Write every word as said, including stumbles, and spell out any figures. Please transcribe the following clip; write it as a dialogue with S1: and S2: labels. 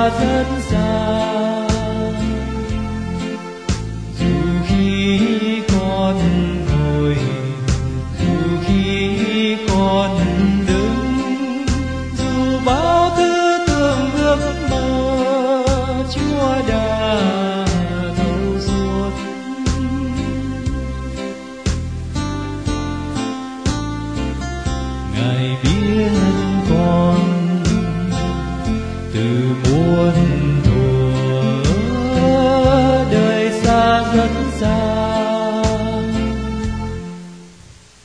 S1: rất xa. Dù khi con ngồi, dù khi con đứng, dù bao thứ tưởng ước mơ, Chúa đã thấu suốt. Ngài biết con từ muôn